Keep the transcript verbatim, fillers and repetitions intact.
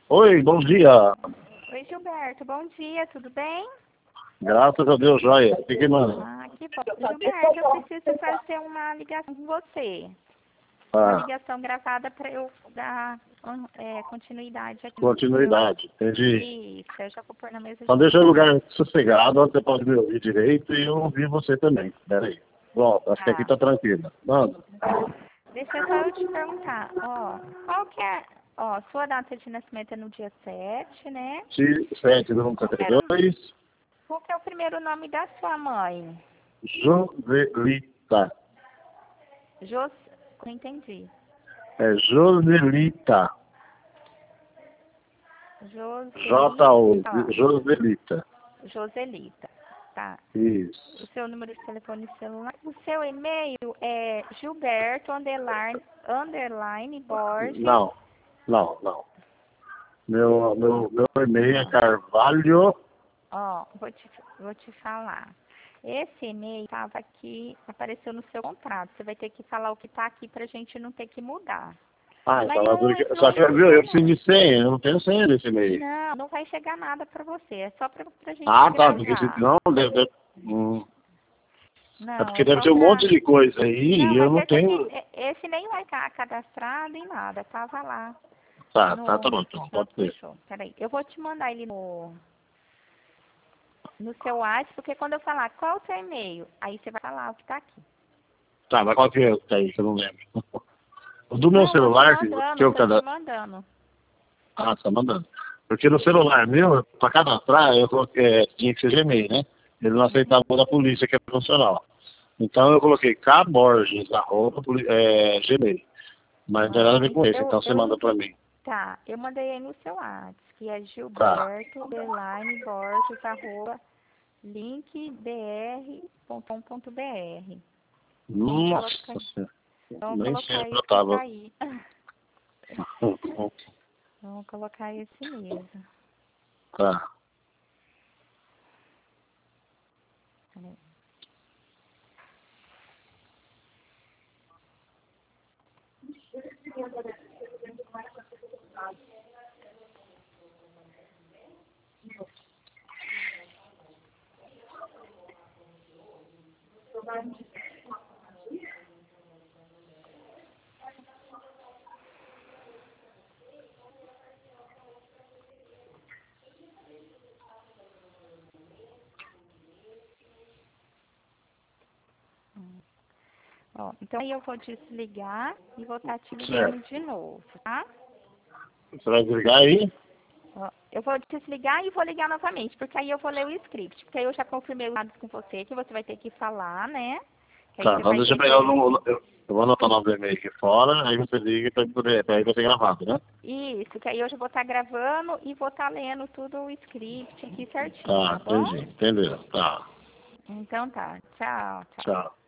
Oi, bom dia. Oi, Gilberto, bom dia, tudo bem? Graças a Deus, joia. O que que manda? Ah, que bom. Gilberto, eu preciso fazer uma ligação com você. Uma Ah, ligação gravada para eu dar é, continuidade aqui. continuidade, No... entendi. Isso, eu já vou pôr na mesa Então de deixa o som. lugar sossegado, onde você pode me ouvir direito e eu ouvir você também. Pera aí. Pronto, acho que aqui Tá. tá tranquilo. Manda. Deixa eu só eu te perguntar, ó, qual que é, ó, sua data de nascimento é no dia sete, né? sete do cinquenta e dois, Qual que é o primeiro nome da sua mãe? Joselita. Jos... Não entendi. É Joselita. J-O, Joselita. Joselita. Joselita. Tá. Isso. O seu número de telefone celular. O seu e-mail é Gilberto underline, underline Borges. Não, não, não. Meu, meu, meu e-mail é Carvalho. Ó, vou te, vou te falar. Esse e-mail estava aqui, apareceu no seu contrato. Você vai ter que falar o que está aqui pra gente não ter que mudar. Ah, Mas então não, tudo que... não Só vai que, viu, chegar eu preciso nada. de senha, eu não tenho senha desse e-mail. Não, não vai chegar nada pra você. É só pra, pra gente Ah, tá, porque se gravar. não, deve, deve, hum, é Não, porque é deve só ter um pra... monte de coisa aí Não, e eu mas não esse aqui, tenho. e- esse nem vai estar cadastrado em nada. Tava lá. Tá, tá, tá No... bom, então, Não, pode ser. fechou. Peraí. Eu vou te mandar ele no, no seu WhatsApp, porque quando eu falar qual é o seu e-mail, aí você vai falar o que tá aqui. Tá, mas qual que é tá aí, que eu não lembro. O do meu Não, tô te celular, que, que mandando, eu tô te cada. mandando. Ah, tá mandando. Porque no celular meu, pra cadastrar, eu coloquei, é, tinha que ser Gmail, né? Ele não aceitava o da polícia, que é profissional. Então eu coloquei K Borges, arroba, poli- é, Gmail. Mas não tem nada a Ah, ver com esse, eu, então você eu manda pra envi... mim. Tá, eu mandei aí no seu WhatsApp, que é Tá. Gilberto Underline Borges, arroba, linkbr ponto com ponto br. Vamos Nossa colocar, Senhora. vamos Nem sei colocar onde eu esse tava. daí. Vamos colocar esse mesmo. Tá. Peraí. Hum. Ó, então aí eu vou desligar e vou estar te ligando Certo. de novo, tá? Você vai desligar aí? Ó, eu vou desligar e vou ligar novamente, porque aí eu vou ler o script, porque aí eu já confirmei os dados com você, que você vai ter que falar, né? Que aí Tá, você então vai deixa eu ter pegar o que... número. Eu, eu vou anotar o nome do e-mail aqui fora, aí você liga pra, poder, pra aí vai ser gravado, né? Isso, que aí eu já vou estar gravando e vou estar lendo tudo o script aqui certinho, Tá, tá bom? entendi. Entendeu? Tá. Então tá, tchau, tchau. Tchau.